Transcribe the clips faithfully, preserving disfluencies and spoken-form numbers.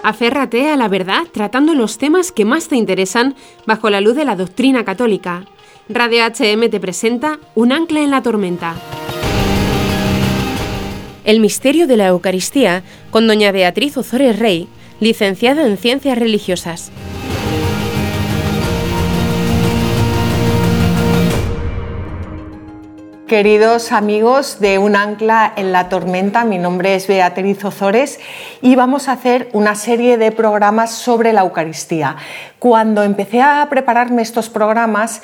Aférrate a la verdad tratando los temas que más te interesan bajo la luz de la doctrina católica. Radio H M te presenta Un ancla en la tormenta. El misterio de la Eucaristía con doña Beatriz Ozores Rey, licenciada en Ciencias Religiosas. Queridos amigos de Un ancla en la tormenta, mi nombre es Beatriz Ozores y vamos a hacer una serie de programas sobre la Eucaristía. Cuando empecé a prepararme estos programas,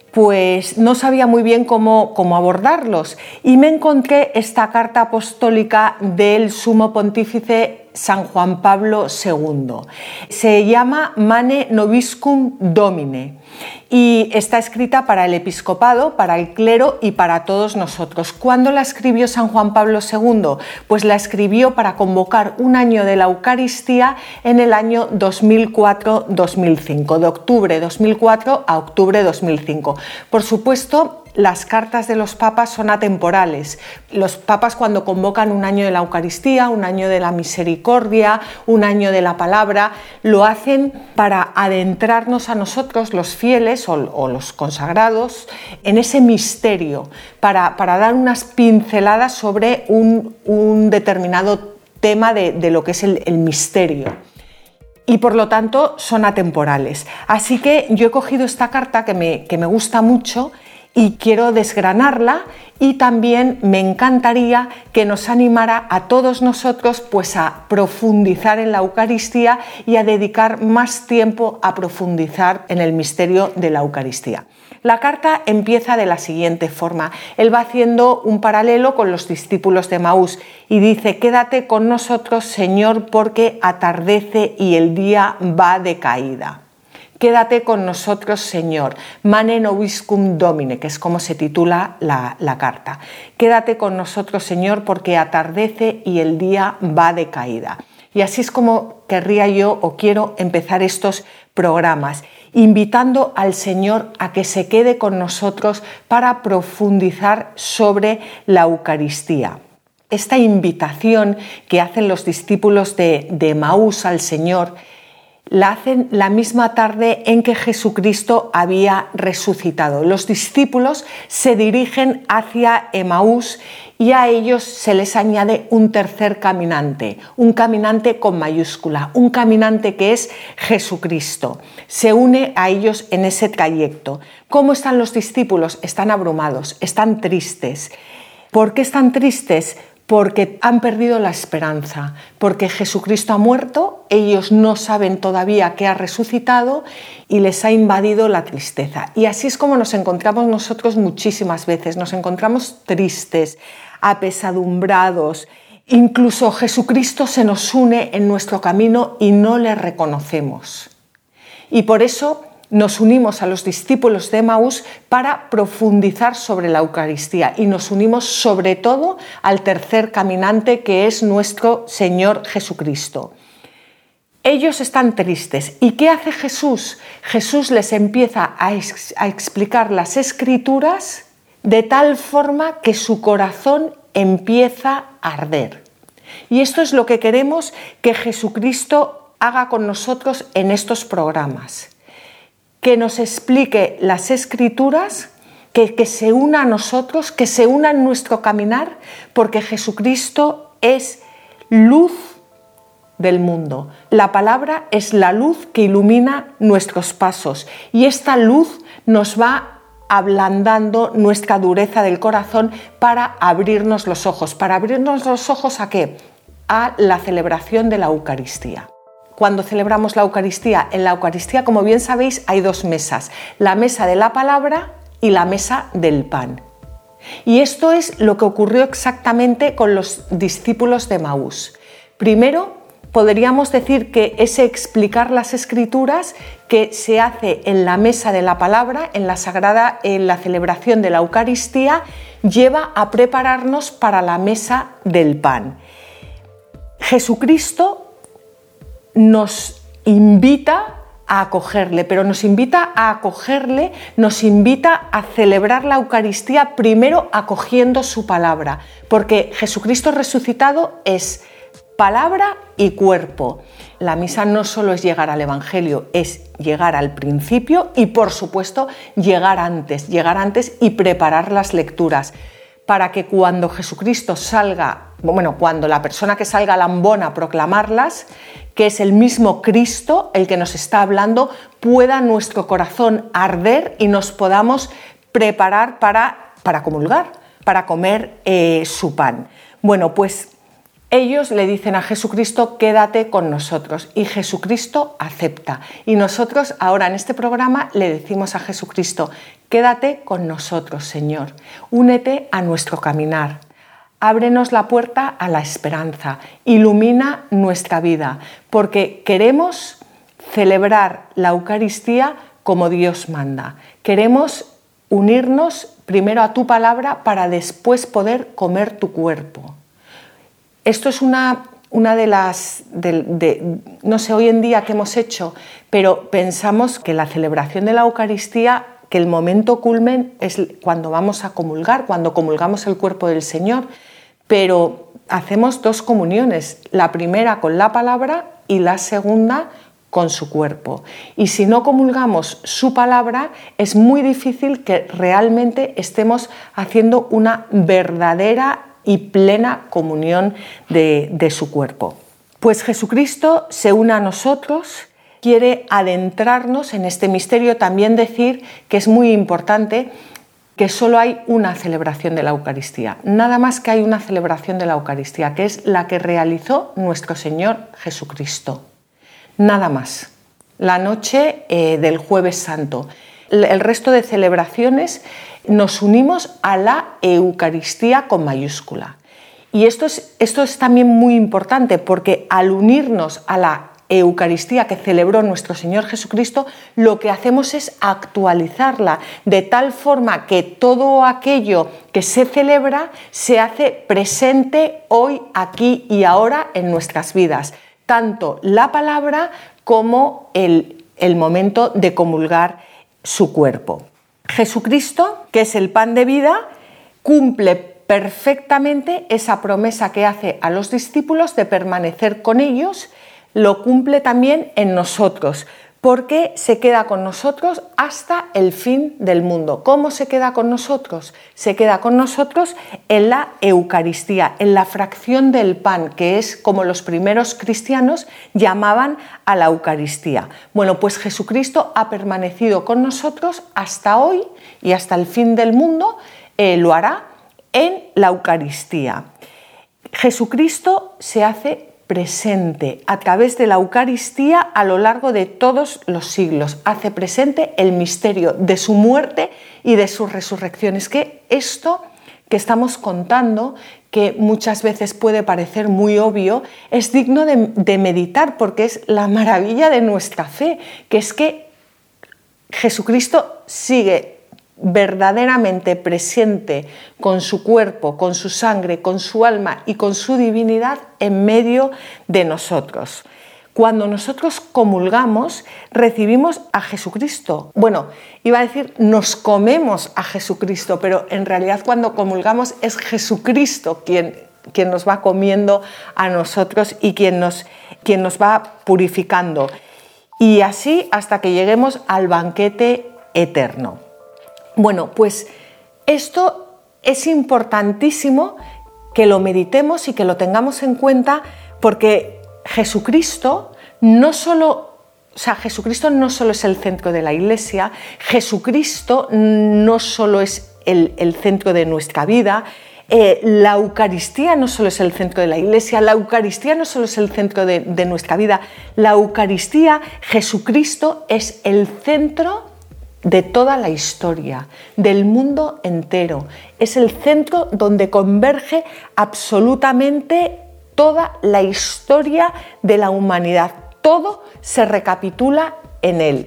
pues no sabía muy bien cómo, cómo abordarlos y me encontré esta carta apostólica del Sumo Pontífice San Juan Pablo segundo. Se llama Mane Nobiscum Domine y está escrita para el episcopado, para el clero y para todos nosotros. ¿Cuándo la escribió San Juan Pablo segundo? Pues la escribió para convocar un año de la Eucaristía en el año dos mil cuatro dos mil cinco, de octubre de dos mil cuatro a octubre de dos mil cinco. Por supuesto, las cartas de los papas son atemporales. Los papas, cuando convocan un año de la Eucaristía, un año de la misericordia, un año de la palabra, lo hacen para adentrarnos a nosotros, los fieles o, o los consagrados, en ese misterio, para, para dar unas pinceladas sobre un, un determinado tema de, de lo que es el, el misterio. Y por lo tanto son atemporales. Así que yo he cogido esta carta que me, que me gusta mucho y quiero desgranarla, y también me encantaría que nos animara a todos nosotros pues a profundizar en la Eucaristía y a dedicar más tiempo a profundizar en el misterio de la Eucaristía. La carta empieza de la siguiente forma. Él va haciendo un paralelo con los discípulos de Emaús y dice: quédate con nosotros, Señor, porque atardece y el día va de caída. Quédate con nosotros, Señor. Mane Nobiscum Domine, que es como se titula la, la carta. Quédate con nosotros, Señor, porque atardece y el día va de caída. Y así es como querría yo o quiero empezar estos programas, invitando al Señor a que se quede con nosotros para profundizar sobre la Eucaristía. Esta invitación que hacen los discípulos de, de Emaús al Señor la hacen la misma tarde en que Jesucristo había resucitado. Los discípulos se dirigen hacia Emaús y a ellos se les añade un tercer caminante, un caminante con mayúscula, un caminante que es Jesucristo. Se une a ellos en ese trayecto. ¿Cómo están los discípulos? Están abrumados, están tristes. ¿Por qué están tristes? Porque han perdido la esperanza, porque Jesucristo ha muerto, ellos no saben todavía que ha resucitado y les ha invadido la tristeza. Y así es como nos encontramos nosotros muchísimas veces, nos encontramos tristes, apesadumbrados. Incluso Jesucristo se nos une en nuestro camino y no le reconocemos. Y por eso nos unimos a los discípulos de Emaús para profundizar sobre la Eucaristía y nos unimos sobre todo al tercer caminante, que es nuestro Señor Jesucristo. Ellos están tristes. ¿Y qué hace Jesús? Jesús les empieza a, ex- a explicar las Escrituras de tal forma que su corazón empieza a arder. Y esto es lo que queremos que Jesucristo haga con nosotros en estos programas. Que nos explique las Escrituras, que, que se una a nosotros, que se una en nuestro caminar, porque Jesucristo es luz del mundo. La palabra es la luz que ilumina nuestros pasos y esta luz nos va ablandando nuestra dureza del corazón para abrirnos los ojos. ¿Para abrirnos los ojos a qué? A la celebración de la Eucaristía. Cuando celebramos la Eucaristía, en la Eucaristía, como bien sabéis, hay dos mesas, la mesa de la palabra y la mesa del pan. Y esto es lo que ocurrió exactamente con los discípulos de Emaús. Primero, podríamos decir que ese explicar las Escrituras que se hace en la mesa de la palabra, en la sagrada, en la celebración de la Eucaristía, lleva a prepararnos para la mesa del pan. Jesucristo nos invita a acogerle, pero nos invita a acogerle, nos invita a celebrar la Eucaristía primero acogiendo su palabra, porque Jesucristo resucitado es palabra y cuerpo. La misa no solo es llegar al Evangelio, es llegar al principio y, por supuesto, llegar antes, llegar antes y preparar las lecturas para que cuando Jesucristo salga, bueno, cuando la persona que salga a la ambona a proclamarlas, que es el mismo Cristo el que nos está hablando, pueda nuestro corazón arder y nos podamos preparar para, para comulgar, para comer eh, su pan. Bueno, pues ellos le dicen a Jesucristo, quédate con nosotros, y Jesucristo acepta. Y nosotros ahora en este programa le decimos a Jesucristo, quédate con nosotros, Señor, únete a nuestro caminar, ábrenos la puerta a la esperanza, ilumina nuestra vida, porque queremos celebrar la Eucaristía como Dios manda. Queremos unirnos primero a tu palabra para después poder comer tu cuerpo. Esto es una, una de las, de, de, no sé, hoy en día qué hemos hecho, pero pensamos que la celebración de la Eucaristía, que el momento culmen es cuando vamos a comulgar, cuando comulgamos el cuerpo del Señor, pero hacemos dos comuniones, la primera con la palabra y la segunda con su cuerpo. Y si no comulgamos su palabra, es muy difícil que realmente estemos haciendo una verdadera y plena comunión de, de su cuerpo. Pues Jesucristo se une a nosotros, quiere adentrarnos en este misterio. También decir que es muy importante que solo hay una celebración de la Eucaristía, nada más que hay una celebración de la Eucaristía, que es la que realizó nuestro Señor Jesucristo. Nada más. La noche eh, del Jueves Santo. El resto de celebraciones nos unimos a la Eucaristía con mayúscula. Y esto es, esto es también muy importante porque al unirnos a la Eucaristía que celebró nuestro Señor Jesucristo, lo que hacemos es actualizarla de tal forma que todo aquello que se celebra se hace presente hoy, aquí y ahora en nuestras vidas. Tanto la palabra como el, el momento de comulgar su cuerpo. Jesucristo, que es el pan de vida, cumple perfectamente esa promesa que hace a los discípulos de permanecer con ellos, lo cumple también en nosotros, porque se queda con nosotros hasta el fin del mundo. ¿Cómo se queda con nosotros? Se queda con nosotros en la Eucaristía, en la fracción del pan, que es como los primeros cristianos llamaban a la Eucaristía. Bueno, pues Jesucristo ha permanecido con nosotros hasta hoy y hasta el fin del mundo, eh, lo hará en la Eucaristía. Jesucristo se hace presente a través de la Eucaristía a lo largo de todos los siglos. Hace presente el misterio de su muerte y de su resurrección. Es que esto que estamos contando, que muchas veces puede parecer muy obvio, es digno de, de meditar porque es la maravilla de nuestra fe, que es que Jesucristo sigue verdaderamente presente con su cuerpo, con su sangre, con su alma y con su divinidad en medio de nosotros. Cuando nosotros comulgamos, recibimos a Jesucristo. Bueno, iba a decir, nos comemos a Jesucristo, pero en realidad cuando comulgamos es Jesucristo quien, quien nos va comiendo a nosotros y quien nos, quien nos va purificando. Y así hasta que lleguemos al banquete eterno. Bueno, pues esto es importantísimo que lo meditemos y que lo tengamos en cuenta porque Jesucristo no solo, o sea, Jesucristo no solo es el centro de la Iglesia, Jesucristo no solo es el, el centro de nuestra vida, eh, la Eucaristía no solo es el centro de la Iglesia, la Eucaristía no solo es el centro de, de nuestra vida, la Eucaristía, Jesucristo es el centro de toda la historia, del mundo entero. Es el centro donde converge absolutamente toda la historia de la humanidad. Todo se recapitula en él.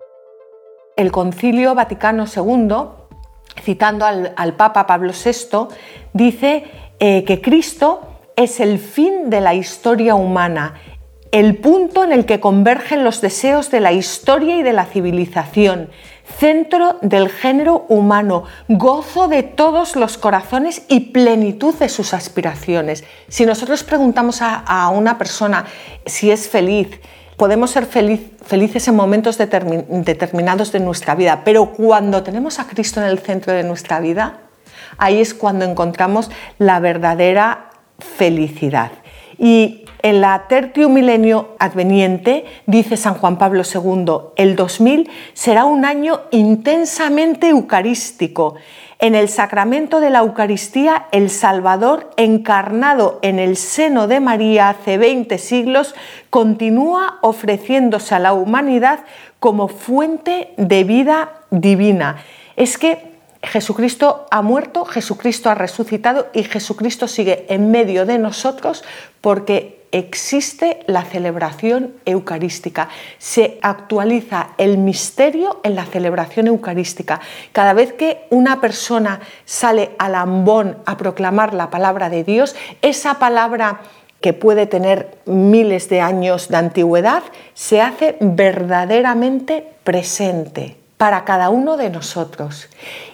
El Concilio Vaticano segundo, citando al, al Papa Pablo sexto, dice eh, que Cristo es el fin de la historia humana el punto en el que convergen los deseos de la historia y de la civilización, centro del género humano, gozo de todos los corazones y plenitud de sus aspiraciones. Si nosotros preguntamos a, a una persona si es feliz, podemos ser feliz, felices en momentos determin, determinados de nuestra vida, pero cuando tenemos a Cristo en el centro de nuestra vida, ahí es cuando encontramos la verdadera felicidad. Y en la Tertium Millennio Adveniente, dice San Juan Pablo segundo, el dos mil será un año intensamente eucarístico. En el sacramento de la Eucaristía, el Salvador, encarnado en el seno de María hace veinte siglos, continúa ofreciéndose a la humanidad como fuente de vida divina. Es que Jesucristo ha muerto, Jesucristo ha resucitado y Jesucristo sigue en medio de nosotros porque existe la celebración eucarística. Se actualiza el misterio en la celebración eucarística. Cada vez que una persona sale al ambón a proclamar la palabra de Dios, esa palabra que puede tener miles de años de antigüedad, se hace verdaderamente presente para cada uno de nosotros.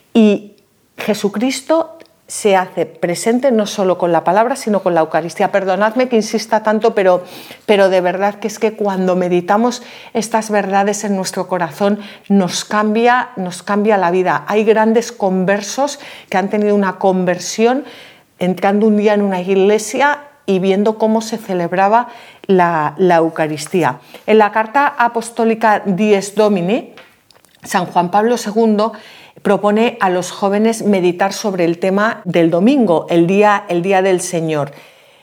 Y Jesucristo se hace presente no solo con la palabra, sino con la Eucaristía. Perdonadme que insista tanto, pero, pero de verdad que es que cuando meditamos estas verdades en nuestro corazón nos cambia, nos cambia la vida. Hay grandes conversos que han tenido una conversión entrando un día en una iglesia y viendo cómo se celebraba la, la Eucaristía. En la carta apostólica Dies Domini, San Juan Pablo segundo propone a los jóvenes meditar sobre el tema del domingo, el día, el día del Señor.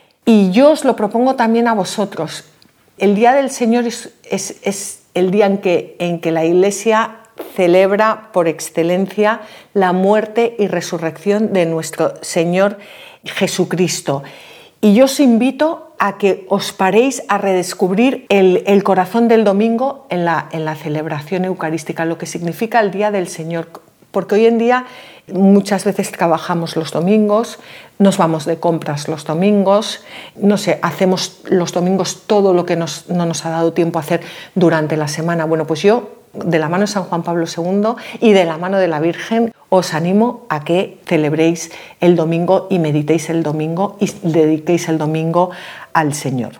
Y yo os lo propongo también a vosotros. El día del Señor es, es, es el día en que, en que la Iglesia celebra por excelencia la muerte y resurrección de nuestro Señor Jesucristo. Y yo os invito a que os paréis a redescubrir el, el corazón del domingo en la, en la celebración eucarística, lo que significa el día del Señor. Porque hoy en día muchas veces trabajamos los domingos, nos vamos de compras los domingos, no sé, hacemos los domingos todo lo que nos, no nos ha dado tiempo a hacer durante la semana. Bueno, pues yo, de la mano de San Juan Pablo segundo y de la mano de la Virgen, os animo a que celebréis el domingo y meditéis el domingo y dediquéis el domingo al Señor.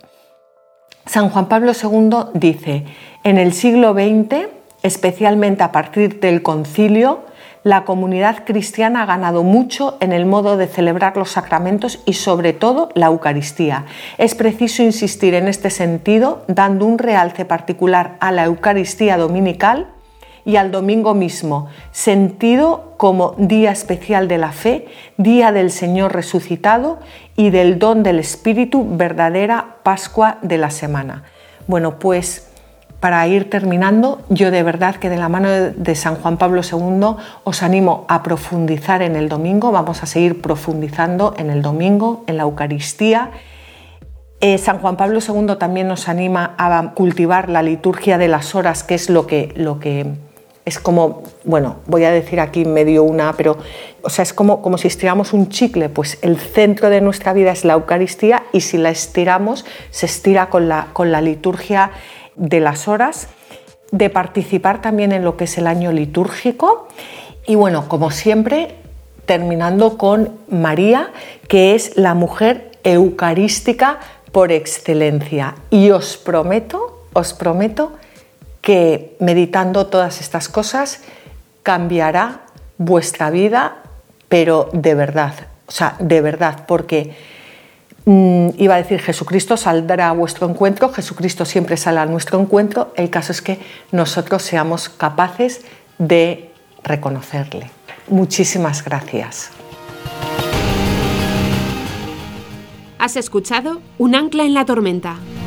San Juan Pablo segundo dice, en el siglo veinte, especialmente a partir del concilio, la comunidad cristiana ha ganado mucho en el modo de celebrar los sacramentos y sobre todo la Eucaristía. Es preciso insistir en este sentido, dando un realce particular a la Eucaristía dominical y al domingo mismo, sentido como día especial de la fe, día del Señor resucitado y del don del Espíritu, verdadera Pascua de la semana. Bueno, pues para ir terminando, yo de verdad que de la mano de San Juan Pablo segundo os animo a profundizar en el domingo. Vamos a seguir profundizando en el domingo, en la Eucaristía. Eh, San Juan Pablo segundo también nos anima a cultivar la liturgia de las horas, que es lo que, lo que es como, bueno, voy a decir aquí medio una, pero o sea, es como, como si estiramos un chicle, pues el centro de nuestra vida es la Eucaristía y si la estiramos, se estira con la, con la liturgia de las horas, de participar también en lo que es el año litúrgico y bueno, como siempre, terminando con María, que es la mujer eucarística por excelencia. Y os prometo, os prometo que meditando todas estas cosas cambiará vuestra vida, pero de verdad, o sea, de verdad, porque iba a decir Jesucristo saldrá a vuestro encuentro, Jesucristo siempre sale a nuestro encuentro, el caso es que nosotros seamos capaces de reconocerle. Muchísimas gracias. Has escuchado Un ancla en la tormenta.